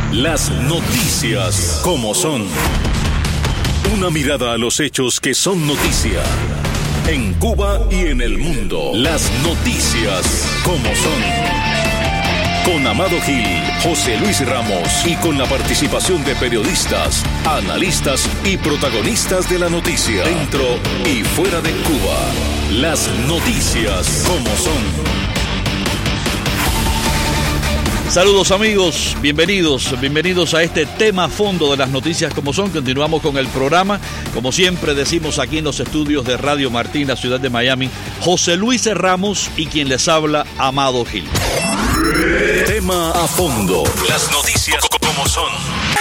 Las noticias como son. Una mirada a los hechos que son noticia. En Cuba y en el mundo. Las noticias como son. Con Amado Gil, José Luis Ramos y con la participación de periodistas, analistas y protagonistas de la noticia. Dentro y fuera de Cuba. Las noticias como son. Saludos amigos, bienvenidos a este tema a fondo de las noticias como son. Continuamos con el programa, como siempre decimos aquí en los estudios de Radio Martín, la ciudad de Miami, José Luis Ramos y quien les habla, Amado Gil. Tema a fondo, las noticias como son.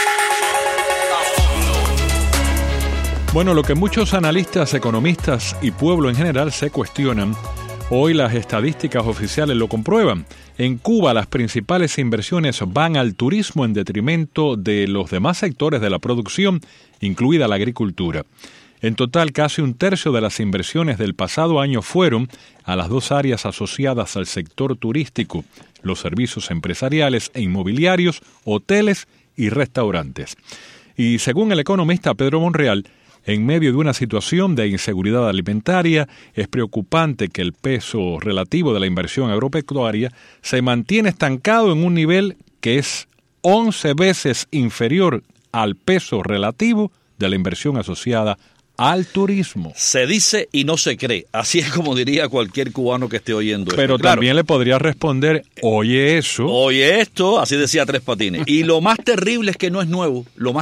Bueno, lo que muchos analistas, economistas y pueblo en general se cuestionan, hoy las estadísticas oficiales lo comprueban. En Cuba las principales inversiones van al turismo en detrimento de los demás sectores de la producción, incluida la agricultura. En total, casi un tercio de las inversiones del pasado año fueron a las dos áreas asociadas al sector turístico, los servicios empresariales e inmobiliarios, hoteles y restaurantes. Y según el economista Pedro Monreal, en medio de una situación de inseguridad alimentaria, es preocupante que el peso relativo de la inversión agropecuaria se mantiene estancado en un nivel que es 11 veces inferior al peso relativo de la inversión asociada al turismo. Se dice y no se cree, así es como diría cualquier cubano que esté oyendo esto. Pero claro, también le podría responder, oye eso. Oye esto, así decía Tres Patines. Y lo más terrible es que no es nuevo,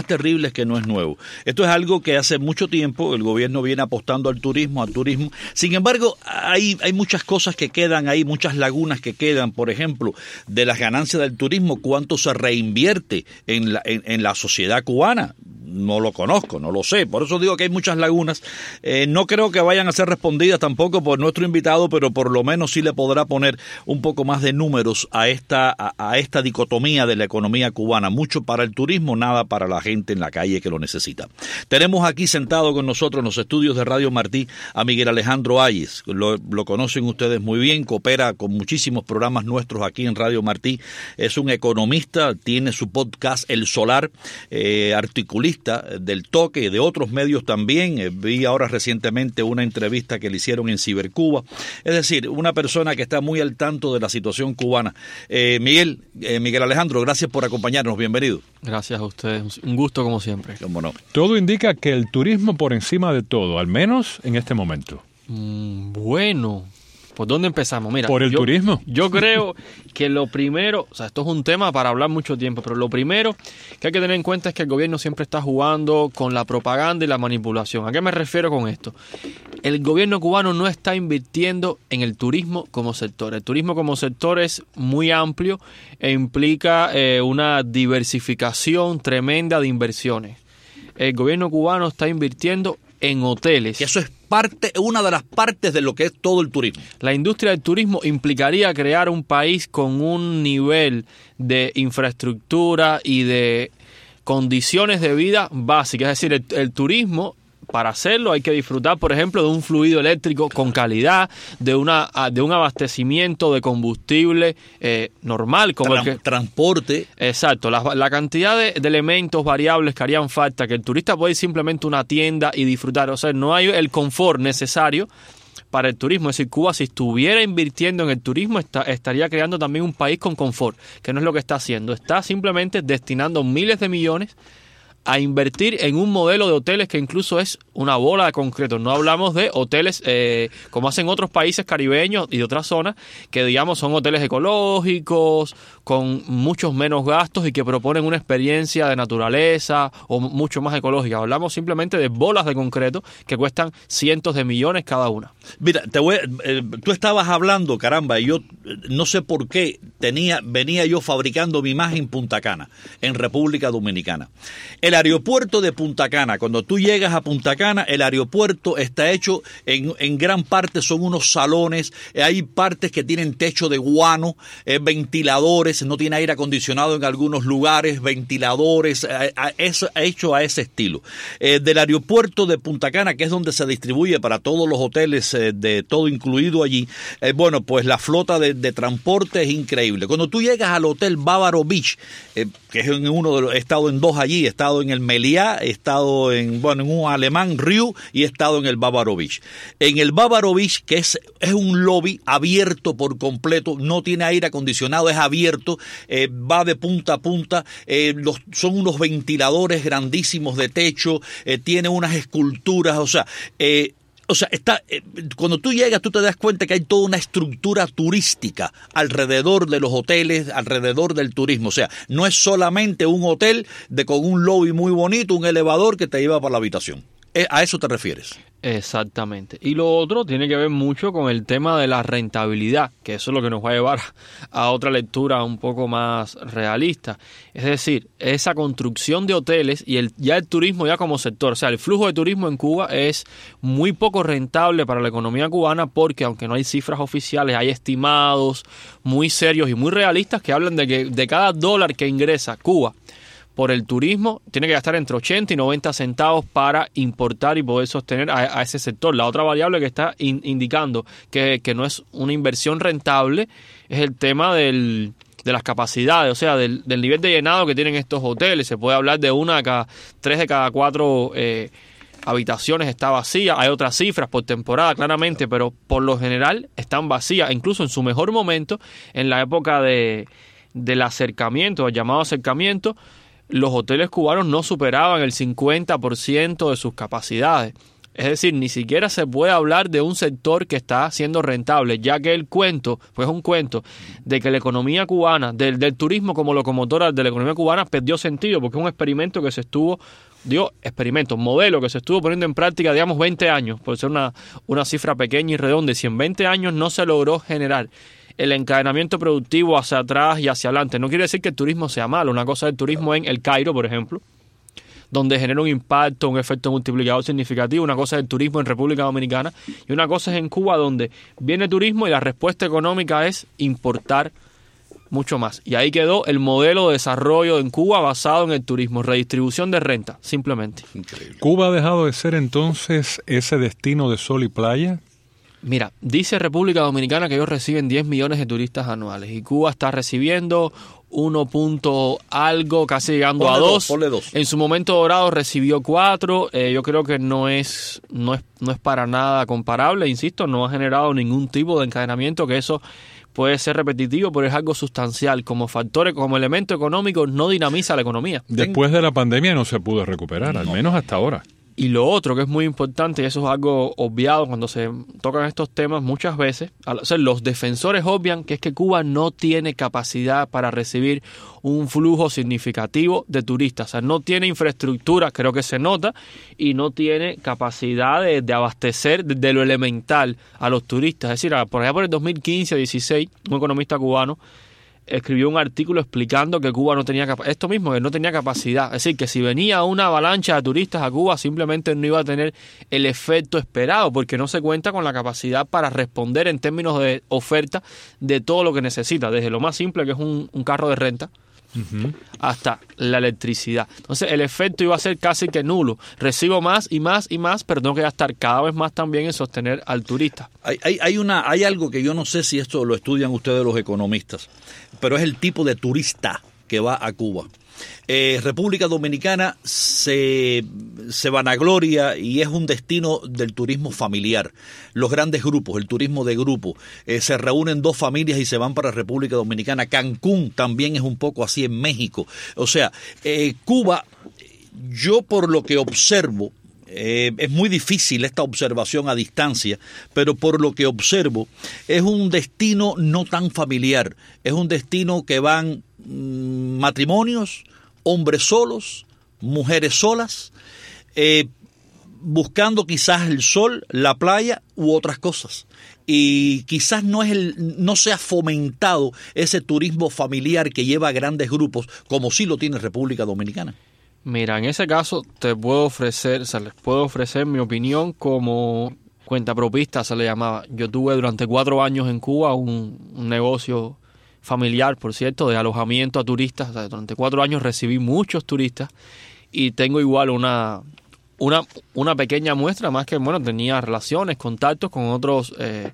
Esto es algo que hace mucho tiempo el gobierno viene apostando al turismo. Sin embargo, hay muchas cosas que quedan ahí, muchas lagunas que quedan. Por ejemplo, de las ganancias del turismo, ¿cuánto se reinvierte en la sociedad cubana? No lo conozco, no lo sé, por eso digo que hay muchas lagunas. No creo que vayan a ser respondidas tampoco por nuestro invitado, pero por lo menos sí le podrá poner un poco más de números a esta dicotomía de la economía cubana. Mucho para el turismo, nada para la gente en la calle que lo necesita. Tenemos aquí sentado con nosotros en los estudios de Radio Martí a Miguel Alejandro Ayes. Lo conocen ustedes muy bien, coopera con muchísimos programas nuestros aquí en Radio Martí. Es un economista, tiene su podcast El Solar, articulista del Toque y de otros medios también. Vi ahora recientemente una entrevista que le hicieron en Cibercuba. Es decir, una persona que está muy al tanto de la situación cubana. Miguel Alejandro, gracias por acompañarnos. Bienvenido. Gracias a ustedes. Un gusto como siempre. ¿Cómo no? Todo indica que el turismo por encima de todo, al menos en este momento. Bueno, ¿por dónde empezamos? Mira, por el turismo. Yo creo que lo primero, o sea, esto es un tema para hablar mucho tiempo, pero lo primero que hay que tener en cuenta es que el gobierno siempre está jugando con la propaganda y la manipulación. ¿A qué me refiero con esto? El gobierno cubano no está invirtiendo en el turismo como sector. El turismo como sector es muy amplio e implica una diversificación tremenda de inversiones. El gobierno cubano está invirtiendo en hoteles. Que eso es una de las partes de lo que es todo el turismo. La industria del turismo implicaría crear un país con un nivel de infraestructura y de condiciones de vida básicas. Es decir, el turismo, para hacerlo hay que disfrutar, por ejemplo, de un fluido eléctrico con calidad, de un abastecimiento de combustible normal, como transporte. Exacto, la cantidad de elementos variables que harían falta, que el turista puede ir simplemente a una tienda y disfrutar. O sea, no hay el confort necesario para el turismo. Es decir, Cuba, si estuviera invirtiendo en el turismo, estaría creando también un país con confort, que no es lo que está haciendo. Está simplemente destinando miles de millones a invertir en un modelo de hoteles que incluso es una bola de concreto. No hablamos de hoteles como hacen otros países caribeños y de otras zonas, que digamos son hoteles ecológicos, con muchos menos gastos y que proponen una experiencia de naturaleza o mucho más ecológica. Hablamos simplemente de bolas de concreto que cuestan cientos de millones cada una. Mira, tú estabas hablando, caramba, y yo no sé por qué venía yo fabricando mi imagen en Punta Cana, en República Dominicana. El aeropuerto de Punta Cana, cuando tú llegas a Punta Cana, el aeropuerto está hecho, en gran parte son unos salones, hay partes que tienen techo de guano, ventiladores, no tiene aire acondicionado en algunos lugares, ventiladores, es hecho a ese estilo. Del aeropuerto de Punta Cana, que es donde se distribuye para todos los hoteles, de todo incluido allí, bueno, pues la flota de transporte es increíble. Cuando tú llegas al hotel Bávaro Beach, que es en uno de los, he estado en dos allí, he estado en el Meliá, he estado en un alemán, Riu, y he estado en el Bávaro Beach. En el Bávaro Beach, que es un lobby abierto por completo, no tiene aire acondicionado, es abierto, va de punta a punta, son unos ventiladores grandísimos de techo, tiene unas esculturas, cuando tú llegas, tú te das cuenta que hay toda una estructura turística alrededor de los hoteles, alrededor del turismo. O sea, no es solamente un hotel con un lobby muy bonito, un elevador que te lleva para la habitación. ¿A eso te refieres? Exactamente. Y lo otro tiene que ver mucho con el tema de la rentabilidad, que eso es lo que nos va a llevar a otra lectura un poco más realista. Es decir, esa construcción de hoteles y ya el turismo ya como sector, o sea, el flujo de turismo en Cuba es muy poco rentable para la economía cubana porque aunque no hay cifras oficiales, hay estimados muy serios y muy realistas que hablan de que de cada dólar que ingresa Cuba por el turismo, tiene que gastar entre 80 y 90 centavos para importar y poder sostener a ese sector. La otra variable que está indicando que no es una inversión rentable es el tema de las capacidades, o sea, del nivel de llenado que tienen estos hoteles. Se puede hablar de 3 de cada 4 habitaciones está vacía. Hay otras cifras por temporada, claramente, pero por lo general están vacías. Incluso en su mejor momento, en la época del acercamiento, el llamado acercamiento, los hoteles cubanos no superaban el 50% de sus capacidades. Es decir, ni siquiera se puede hablar de un sector que está siendo rentable, ya que el cuento, pues es un cuento, de que la economía cubana, del turismo como locomotora de la economía cubana, perdió sentido, porque es un experimento que se estuvo, modelo que se estuvo poniendo en práctica, digamos, 20 años, por ser una cifra pequeña y redonda, y si en 20 años no se logró generar el encadenamiento productivo hacia atrás y hacia adelante. No quiere decir que el turismo sea malo. Una cosa es el turismo en El Cairo, por ejemplo, donde genera un impacto, un efecto multiplicador significativo. Una cosa es el turismo en República Dominicana y una cosa es en Cuba, donde viene turismo y la respuesta económica es importar mucho más. Y ahí quedó el modelo de desarrollo en Cuba basado en el turismo, redistribución de renta, simplemente. Increíble. ¿Cuba ha dejado de ser entonces ese destino de sol y playa? Mira, dice República Dominicana que ellos reciben 10 millones de turistas anuales y Cuba está recibiendo 1 punto algo, casi llegando a 2. En su momento dorado recibió 4. Yo creo que no es para nada comparable, insisto, no ha generado ningún tipo de encadenamiento, que eso puede ser repetitivo, pero es algo sustancial. Como factor, como elemento económico, no dinamiza la economía. Después de la pandemia no se pudo recuperar, al menos hasta ahora. Y lo otro que es muy importante, y eso es algo obviado cuando se tocan estos temas muchas veces, o sea, los defensores obvian que es que Cuba no tiene capacidad para recibir un flujo significativo de turistas. O sea, no tiene infraestructura, creo que se nota, y no tiene capacidad de abastecer de lo elemental a los turistas. Es decir, por allá por el 2015-16, un economista cubano escribió un artículo explicando que Cuba no tenía esto mismo, que no tenía capacidad. Es decir, que si venía una avalancha de turistas a Cuba, simplemente no iba a tener el efecto esperado, porque no se cuenta con la capacidad para responder en términos de oferta de todo lo que necesita, desde lo más simple, que es un carro de renta, hasta la electricidad. Entonces el efecto iba a ser casi que nulo. Recibo más y más y más, pero tengo que gastar cada vez más también en sostener al turista. Hay algo que yo no sé si esto lo estudian ustedes los economistas, pero es el tipo de turista que va a Cuba. República Dominicana se vanagloria y es un destino del turismo familiar. Los grandes grupos, el turismo de grupo, se reúnen 2 familias y se van para República Dominicana. Cancún también es un poco así en México. O sea, Cuba, yo por lo que observo, es muy difícil esta observación a distancia, pero por lo que observo, es un destino no tan familiar. Es un destino que van matrimonios, hombres solos, mujeres solas, buscando quizás el sol, la playa u otras cosas. Y quizás no se ha fomentado ese turismo familiar que lleva a grandes grupos, como sí lo tiene República Dominicana. Mira, en ese caso les puedo ofrecer mi opinión como cuentapropista, se le llamaba. Yo tuve durante 4 años en Cuba un negocio familiar, por cierto, de alojamiento a turistas. O sea, durante 4 años recibí muchos turistas y tengo igual una pequeña muestra, más que, bueno, tenía relaciones, contactos con otros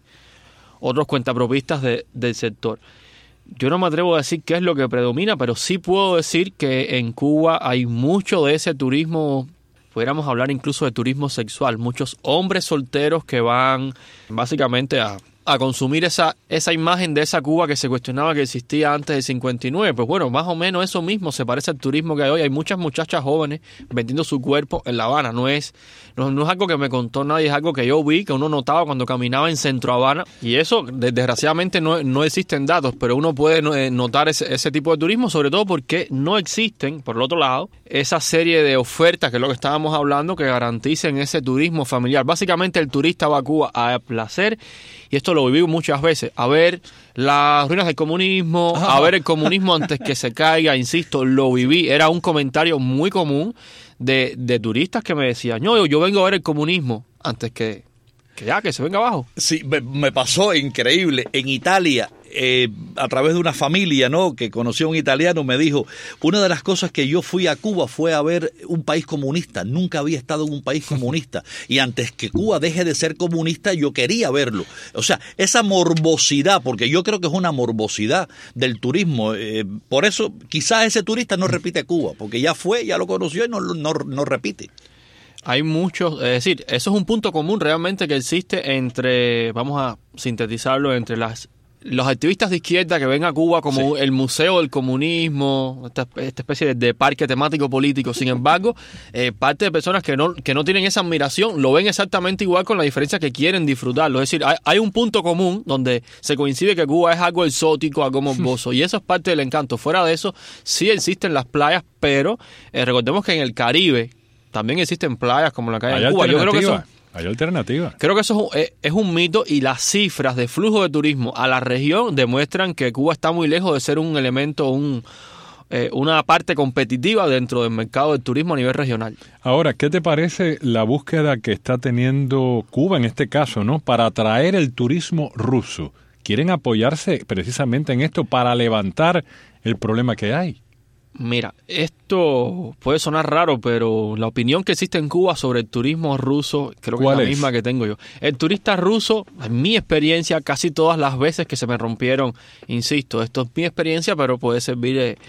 cuentapropistas del sector. Yo no me atrevo a decir qué es lo que predomina, pero sí puedo decir que en Cuba hay mucho de ese turismo, pudiéramos hablar incluso de turismo sexual, muchos hombres solteros que van básicamente a consumir esa imagen de esa Cuba que se cuestionaba que existía antes del 59. Pues bueno, más o menos eso mismo se parece al turismo que hay hoy. Hay muchas muchachas jóvenes vendiendo su cuerpo en La Habana. No es algo que me contó nadie, es algo que yo vi, que uno notaba cuando caminaba en Centro Habana. Y eso, desgraciadamente, no existen datos, pero uno puede notar ese tipo de turismo, sobre todo porque no existen, por el otro lado, esa serie de ofertas, que es lo que estábamos hablando, que garanticen ese turismo familiar. Básicamente el turista va a Cuba a placer, y esto lo viví muchas veces, a ver las ruinas del comunismo, a ver el comunismo antes que se caiga, insisto, lo viví. Era un comentario muy común de turistas que me decían, yo vengo a ver el comunismo antes que se venga abajo. Sí, me pasó increíble. En Italia, a través de una familia, ¿no?, que conoció a un italiano, me dijo, una de las cosas que yo fui a Cuba fue a ver un país comunista. Nunca había estado en un país comunista. Y antes que Cuba deje de ser comunista, yo quería verlo. O sea, esa morbosidad, porque yo creo que es una morbosidad del turismo. Por eso, quizás ese turista no repite Cuba, porque ya fue, ya lo conoció y no repite. Hay muchos, es decir, eso es un punto común realmente que existe entre, vamos a sintetizarlo, entre los activistas de izquierda que ven a Cuba como el museo del comunismo, esta especie de parque temático político. Sin embargo, parte de personas que no tienen esa admiración lo ven exactamente igual, con la diferencia que quieren disfrutarlo. Es decir, hay un punto común donde se coincide que Cuba es algo exótico, algo morboso, y eso es parte del encanto. Fuera de eso, sí existen las playas, pero recordemos que en el Caribe también existen playas como la que hay en Cuba. Yo creo que eso, hay alternativas. Creo que eso es un mito, y las cifras de flujo de turismo a la región demuestran que Cuba está muy lejos de ser un elemento, una parte competitiva dentro del mercado del turismo a nivel regional. Ahora, ¿qué te parece la búsqueda que está teniendo Cuba en este caso, ¿no?, para atraer el turismo ruso? ¿Quieren apoyarse precisamente en esto para levantar el problema que hay? Mira, esto puede sonar raro, pero la opinión que existe en Cuba sobre el turismo ruso creo que es la misma que tengo yo. El turista ruso, en mi experiencia, casi todas las veces que se me rompieron, insisto, esto es mi experiencia, pero puede ser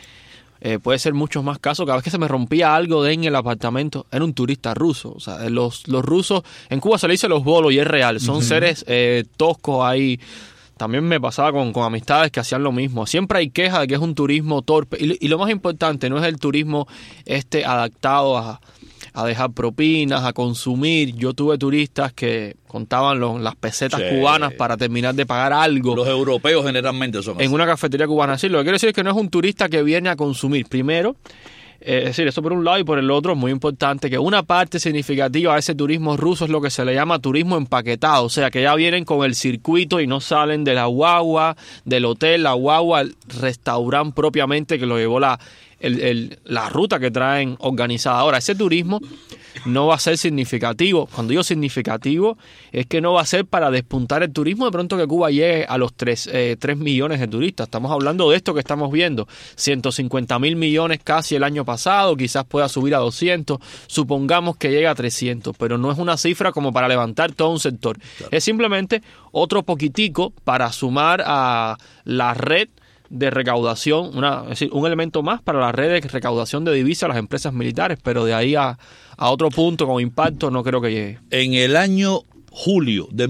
muchos más casos. Cada vez que se me rompía algo en el apartamento, era un turista ruso. O sea, los rusos, en Cuba se le dice los bolos, y es real, son seres toscos ahí. También me pasaba con amistades que hacían lo mismo. Siempre hay queja de que es un turismo torpe. Y lo más importante, no es el turismo adaptado a dejar propinas, a consumir. Yo tuve turistas que contaban las pesetas cubanas para terminar de pagar algo. Los europeos generalmente son así. En una cafetería cubana. Sí, lo que quiero decir es que no es un turista que viene a consumir. Primero, es decir, eso por un lado, y por el otro, es muy importante que una parte significativa de ese turismo ruso es lo que se le llama turismo empaquetado. O sea, que ya vienen con el circuito y no salen de la guagua, del hotel, la guagua, el restaurante propiamente que lo llevó la ruta que traen organizada. Ahora, ese turismo no va a ser significativo. Cuando digo significativo, es que no va a ser para despuntar el turismo de pronto que Cuba llegue a los 3 millones de turistas. Estamos hablando de esto que estamos viendo, 150.000 millones casi el año pasado, quizás pueda subir a 200, supongamos que llega a 300, pero no es una cifra como para levantar todo un sector. Claro. Es simplemente otro poquitico para sumar a la red de recaudación, es decir, un elemento más para la red de recaudación de divisas a las empresas militares, pero de ahí a otro punto con impacto no creo que llegue. En el año julio de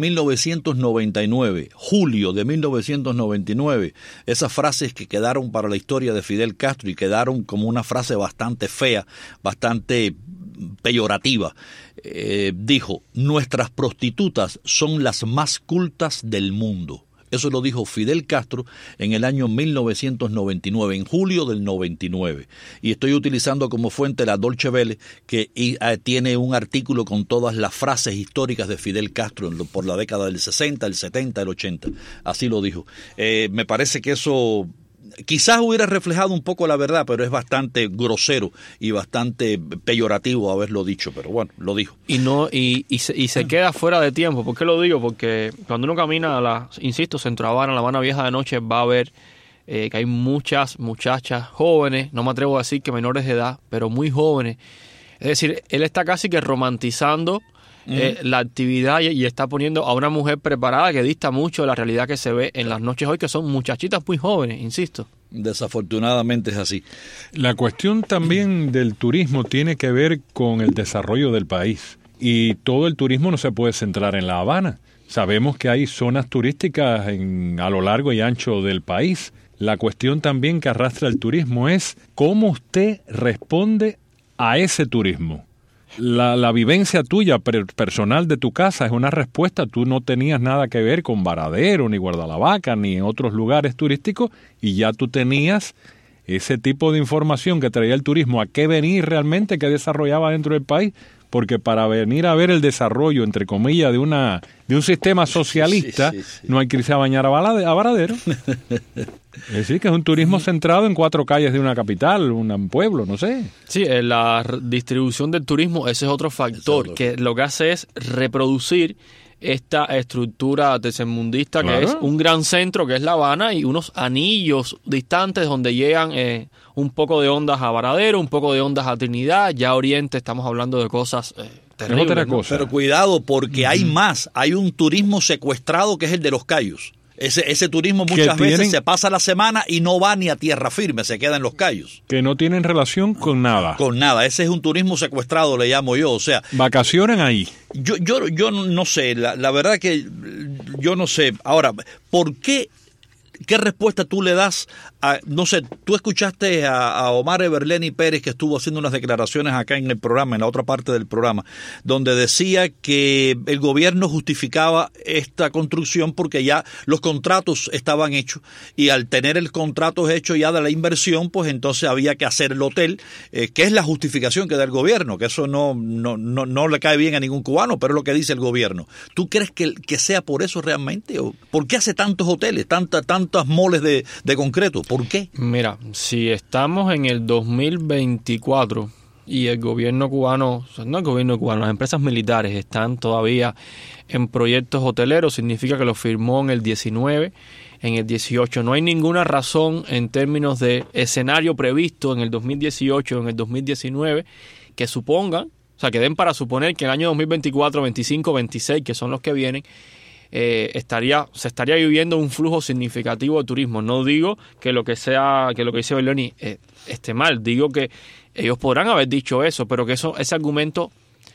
1999, esas frases que quedaron para la historia de Fidel Castro y quedaron como una frase bastante fea, bastante peyorativa, dijo: nuestras prostitutas son las más cultas del mundo. Eso lo dijo Fidel Castro en el año 1999, en julio del 99. Y estoy utilizando como fuente la Deutsche Welle, que tiene un artículo con todas las frases históricas de Fidel Castro por la década del 60, el 70, el 80. Así lo dijo. Me parece que eso quizás hubiera reflejado un poco la verdad, pero es bastante grosero y bastante peyorativo haberlo dicho, pero bueno, lo dijo. Y se queda fuera de tiempo. ¿Por qué lo digo? Porque cuando uno camina insisto, Centro Habana, La Habana Vieja de noche, va a ver que hay muchas muchachas jóvenes, no me atrevo a decir que menores de edad, pero muy jóvenes. Es decir, él está casi que romantizando la actividad y está poniendo a una mujer preparada que dista mucho de la realidad que se ve en las noches hoy, que son muchachitas muy jóvenes, insisto. Desafortunadamente es así. La cuestión también del turismo tiene que ver con el desarrollo del país, y todo el turismo no se puede centrar en La Habana. Sabemos que hay zonas turísticas a lo largo y ancho del país. La cuestión también que arrastra el turismo es cómo usted responde a ese turismo. La vivencia tuya personal de tu casa es una respuesta. Tú no tenías nada que ver con Varadero, ni Guardalavaca, ni en otros lugares turísticos, y ya tú tenías ese tipo de información que traía el turismo, a qué venir realmente, qué desarrollaba dentro del país, porque para venir a ver el desarrollo, entre comillas, de un sistema socialista, sí. No hay que irse a bañar a Varadero. Es decir, que es un turismo centrado en 4 calles de una capital, un pueblo, no sé. Sí, la distribución del turismo, ese es otro factor, que lo que hace es reproducir esta estructura tercermundista, claro, que es un gran centro, que es La Habana, y unos anillos distantes donde llegan un poco de ondas a Varadero, un poco de ondas a Trinidad, ya Oriente, estamos hablando de cosas terribles. Otra cosa. Pero cuidado, porque hay más, hay un turismo secuestrado que es el de los Cayos. Ese turismo muchas veces se pasa la semana y no va ni a tierra firme, se queda en los Cayos. Que no tienen relación con nada. Con nada, ese es un turismo secuestrado, le llamo yo, o sea... Vacacionan ahí. Yo no sé, la verdad que yo no sé. Ahora, ¿por qué? ¿Qué respuesta tú le das a, no sé, tú escuchaste a Omar Everleni Pérez, que estuvo haciendo unas declaraciones acá en el programa, en la otra parte del programa, donde decía que el gobierno justificaba esta construcción porque ya los contratos estaban hechos, y al tener el contrato hecho ya de la inversión, pues entonces había que hacer el hotel, que es la justificación que da el gobierno, que eso no le cae bien a ningún cubano, pero es lo que dice el gobierno. ¿Tú crees que sea por eso realmente? ¿O por qué hace tantos hoteles, tantas moles de concreto? ¿Por qué? Mira, si estamos en el 2024 y el gobierno cubano, no el gobierno cubano, las empresas militares están todavía en proyectos hoteleros, significa que lo firmó en el 19, en el 18. No hay ninguna razón en términos de escenario previsto en el 2018 o en el 2019 que supongan, o sea, que den para suponer que el año 2024, 25, 26, que son los que vienen, se estaría viviendo un flujo significativo de turismo. No digo que lo que dice Berloni esté mal, digo que ellos podrán haber dicho eso, pero que ese argumento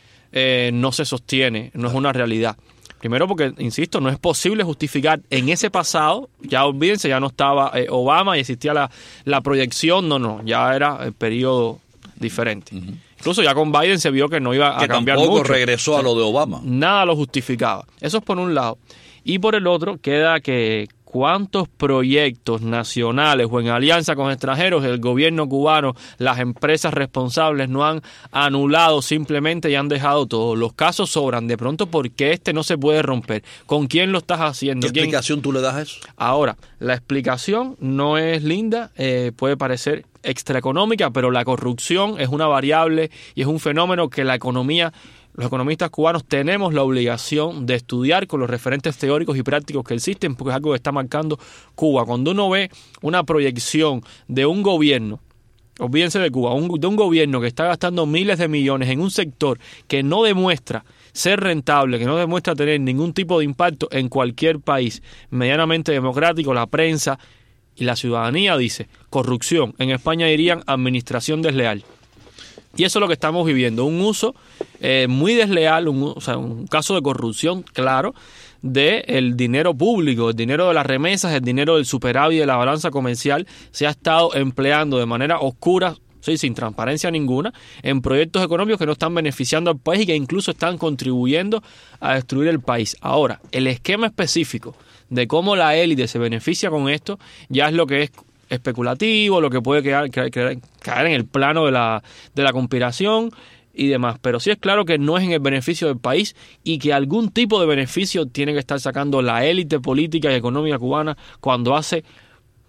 no se sostiene, no es una realidad. Primero porque, insisto, no es posible justificar en ese pasado, ya olvídense, ya no estaba Obama y existía la proyección, ya era el periodo diferente. Uh-huh. Incluso ya con Biden se vio que no iba a cambiar mucho. Tampoco regresó a lo de Obama. Nada lo justificaba. Eso es por un lado. Y por el otro queda que cuántos proyectos nacionales o en alianza con extranjeros el gobierno cubano, las empresas responsables no han anulado simplemente y han dejado todo. Los casos sobran. De pronto, ¿por qué este no se puede romper? ¿Con quién lo estás haciendo? ¿Qué explicación tú le das a eso? Ahora, la explicación no es linda, puede parecer extraeconómica, pero la corrupción es una variable y es un fenómeno que los economistas cubanos tenemos la obligación de estudiar con los referentes teóricos y prácticos que existen, porque es algo que está marcando Cuba. Cuando uno ve una proyección de un gobierno, olvídense de Cuba, de un gobierno que está gastando miles de millones en un sector que no demuestra ser rentable, que no demuestra tener ningún tipo de impacto en cualquier país medianamente democrático, la prensa y la ciudadanía dice corrupción. En España dirían administración desleal. Y eso es lo que estamos viviendo, un uso muy desleal, un caso de corrupción claro del dinero público, el dinero de las remesas, el dinero del superávit de la balanza comercial se ha estado empleando de manera oscura, sí, sin transparencia ninguna, en proyectos económicos que no están beneficiando al país y que incluso están contribuyendo a destruir el país. Ahora, el esquema específico de cómo la élite se beneficia con esto ya es lo que es especulativo, lo que puede caer en el plano de la conspiración y demás, pero sí es claro que no es en el beneficio del país y que algún tipo de beneficio tiene que estar sacando la élite política y económica cubana cuando hace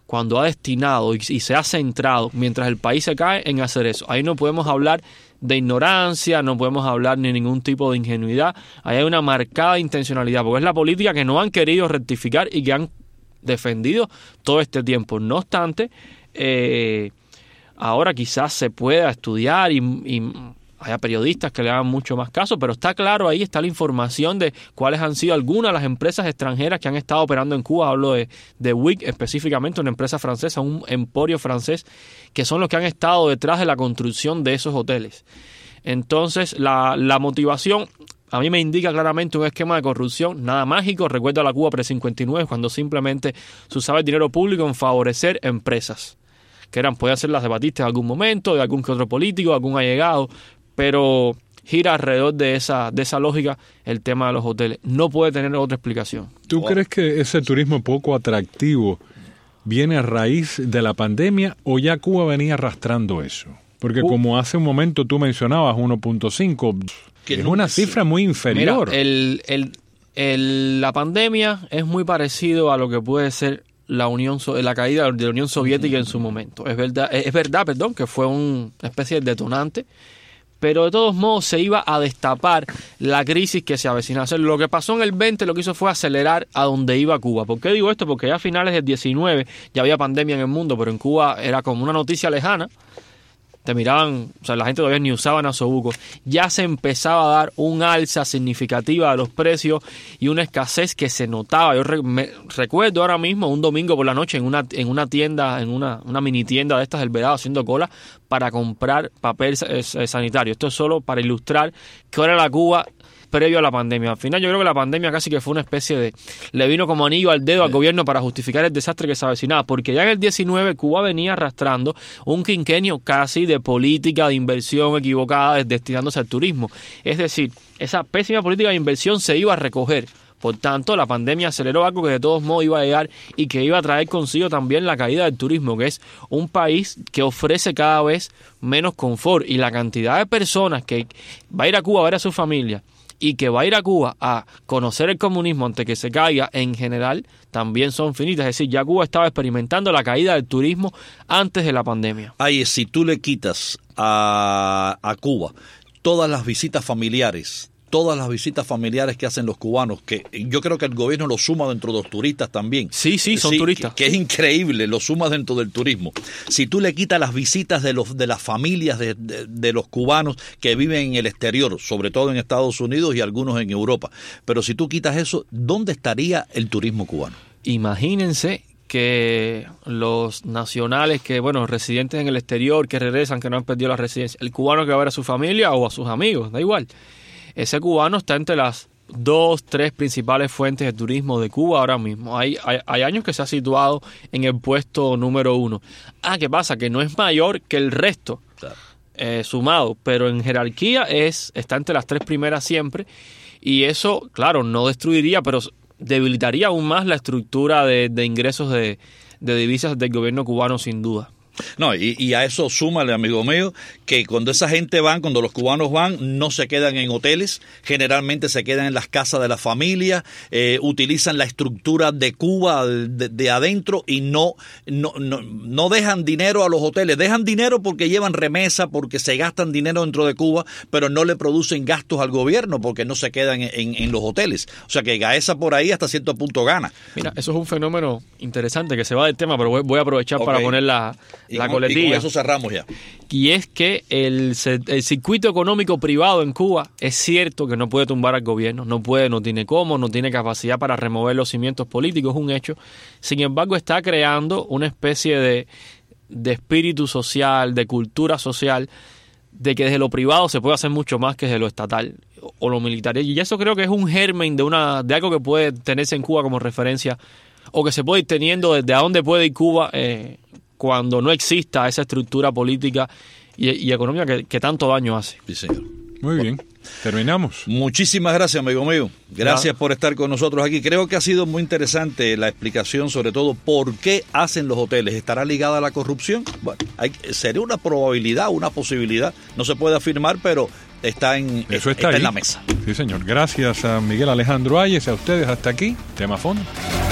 cuando ha destinado y se ha centrado, mientras el país se cae, en hacer eso. Ahí no podemos hablar de ignorancia, no podemos hablar ni ningún tipo de ingenuidad. Ahí hay una marcada intencionalidad, porque es la política que no han querido rectificar y que han defendido todo este tiempo. No obstante, ahora quizás se pueda estudiar y haya periodistas que le hagan mucho más caso, pero está claro, ahí está la información de cuáles han sido algunas de las empresas extranjeras que han estado operando en Cuba. Hablo de WIC específicamente, una empresa francesa, un emporio francés, que son los que han estado detrás de la construcción de esos hoteles. Entonces, la motivación a mí me indica claramente un esquema de corrupción, nada mágico. Recuerdo a la Cuba pre-59, cuando simplemente se usaba el dinero público en favorecer empresas, que podían ser las de Batista en algún momento, de algún que otro político, de algún allegado, pero gira alrededor de esa lógica el tema de los hoteles. No puede tener otra explicación. ¿Tú crees que ese turismo poco atractivo viene a raíz de la pandemia o ya Cuba venía arrastrando eso? Porque como hace un momento tú mencionabas 1.5, es una cifra muy inferior. Mira, la pandemia es muy parecido a lo que puede ser la caída de la Unión Soviética en su momento. Es verdad, que fue una especie de detonante, pero de todos modos se iba a destapar la crisis que se avecinaba. O sea, lo que pasó en el 20 lo que hizo fue acelerar a donde iba Cuba. ¿Por qué digo esto? Porque ya a finales del 19 ya había pandemia en el mundo, pero en Cuba era como una noticia lejana. Te miraban, o sea, la gente todavía ni usaba nasobuco. Ya se empezaba a dar un alza significativa de los precios y una escasez que se notaba. Yo recuerdo ahora mismo un domingo por la noche en una tienda, en una mini tienda de estas del Vedado, haciendo cola para comprar papel sanitario. Esto es solo para ilustrar que era la Cuba previo a la pandemia. Al final yo creo que la pandemia casi que fue una especie de... le vino como anillo al dedo al gobierno para justificar el desastre que se avecinaba, porque ya en el 19 Cuba venía arrastrando un quinquenio casi de política de inversión equivocada destinándose al turismo. Es decir, esa pésima política de inversión se iba a recoger. Por tanto, la pandemia aceleró algo que de todos modos iba a llegar y que iba a traer consigo también la caída del turismo, que es un país que ofrece cada vez menos confort, y la cantidad de personas que va a ir a Cuba a ver a su familia y que va a ir a Cuba a conocer el comunismo antes que se caiga en general, también son finitas. Es decir, ya Cuba estaba experimentando la caída del turismo antes de la pandemia. Ahí, si tú le quitas a Cuba todas las visitas familiares que hacen los cubanos, que yo creo que el gobierno lo suma dentro de los turistas también. Sí, son turistas. Que es increíble, lo suma dentro del turismo. Si tú le quitas las visitas de las familias de los cubanos que viven en el exterior, sobre todo en Estados Unidos y algunos en Europa, pero si tú quitas eso, ¿dónde estaría el turismo cubano? Imagínense que los nacionales residentes en el exterior, que regresan, que no han perdido la residencia, el cubano que va a ver a su familia o a sus amigos, da igual. Ese cubano está entre las 2-3 principales fuentes de turismo de Cuba ahora mismo. Hay años que se ha situado en el puesto número 1. ¿Qué pasa? Que no es mayor que el resto, claro, sumado, pero en jerarquía está entre las 3 primeras siempre, y eso, claro, no destruiría, pero debilitaría aún más la estructura de ingresos de divisas del gobierno cubano, sin duda. No, y a eso súmale, amigo mío, que cuando cuando los cubanos van, no se quedan en hoteles, generalmente se quedan en las casas de la familia, utilizan la estructura de Cuba de adentro y no dejan dinero a los hoteles. Dejan dinero porque llevan remesa, porque se gastan dinero dentro de Cuba, pero no le producen gastos al gobierno porque no se quedan en los hoteles. O sea que Gaesa por ahí hasta cierto punto gana. Mira, eso es un fenómeno interesante que se va del tema, pero voy a aprovechar para poner la coletilla. Y con eso cerramos ya. Y es que el circuito económico privado en Cuba es cierto que no puede tumbar al gobierno, no tiene cómo, no tiene capacidad para remover los cimientos políticos, es un hecho. Sin embargo, está creando una especie de espíritu social, de cultura social, de que desde lo privado se puede hacer mucho más que desde lo estatal o lo militar. Y eso creo que es un germen de algo que puede tenerse en Cuba como referencia, o que se puede ir teniendo desde a dónde puede ir Cuba cuando no exista esa estructura política y económica que tanto daño hace. Sí, señor. Muy bien, terminamos. Muchísimas gracias, amigo mío. Gracias por estar con nosotros aquí. Creo que ha sido muy interesante la explicación, sobre todo por qué hacen los hoteles. ¿Estará ligada a la corrupción? Bueno, sería una probabilidad, una posibilidad. No se puede afirmar, pero está en la mesa. Sí, señor. Gracias a Miguel Alejandro Ayes, a ustedes hasta aquí. Tema Fondo.